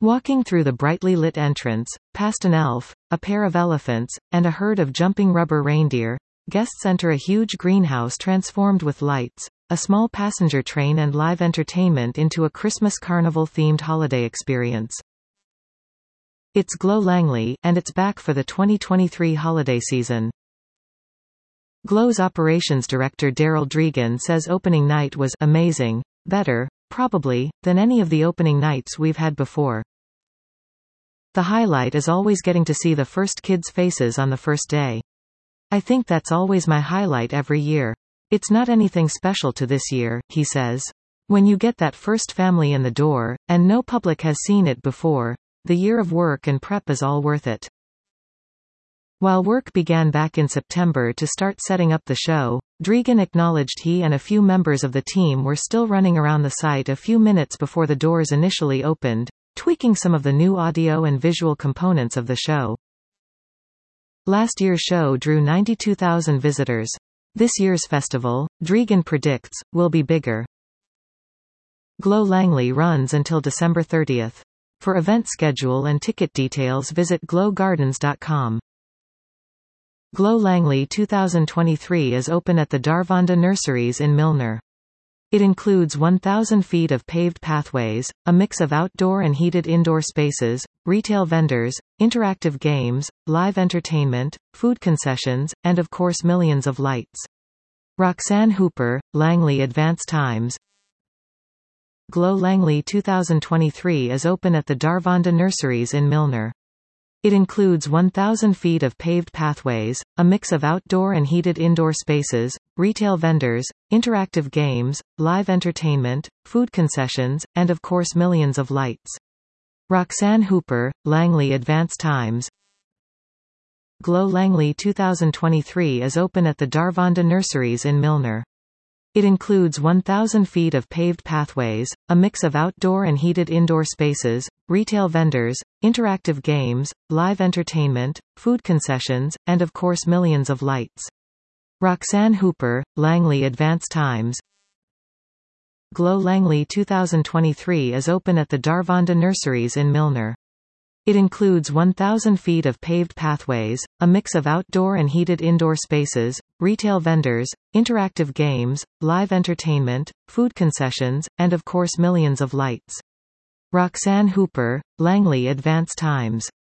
Walking through the brightly lit entrance, past an elf, a pair of elephants, and a herd of jumping rubber reindeer, guests enter a huge greenhouse transformed with lights, a small passenger train and live entertainment into a Christmas carnival-themed holiday experience. It's Glow Langley, and it's back for the 2023 holiday season. Glow's operations director Daryl Dregan says opening night was amazing, better, probably, than any of the opening nights we've had before. The highlight is always getting to see the first kids' faces on the first day. I think that's always my highlight every year. It's not anything special to this year, he says. When you get that first family in the door, and no public has seen it before, the year of work and prep is all worth it. While work began back in September to start setting up the show, Dregan acknowledged he and a few members of the team were still running around the site a few minutes before the doors initially opened, tweaking some of the new audio and visual components of the show. Last year's show drew 92,000 visitors. This year's festival, Dregan predicts, will be bigger. Glow Langley runs until December 30th. For event schedule and ticket details visit glowgardens.com. Glow Langley 2023 is open at the Darvanda Nurseries in Milner. It includes 1,000 feet of paved pathways, a mix of outdoor and heated indoor spaces, retail vendors, interactive games, live entertainment, food concessions, and of course millions of lights. Roxanne Hooper, Langley Advance Times. Glow Langley 2023 is open at the Darvanda Nurseries in Milner. It includes 1,000 feet of paved pathways, a mix of outdoor and heated indoor spaces, retail vendors, interactive games, live entertainment, food concessions, and of course millions of lights. Roxanne Hooper, Langley Advance Times. Glow Langley 2023 is open at the Darvanda Nurseries in Milner. It includes 1,000 feet of paved pathways, a mix of outdoor and heated indoor spaces, retail vendors, interactive games, live entertainment, food concessions, and of course millions of lights. Roxanne Hooper, Langley Advance Times. Glow Langley 2023 is open at the Darvanda Nurseries in Milner. It includes 1,000 feet of paved pathways, a mix of outdoor and heated indoor spaces, retail vendors, interactive games, live entertainment, food concessions, and of course millions of lights. Roxanne Hooper, Langley Advance Times.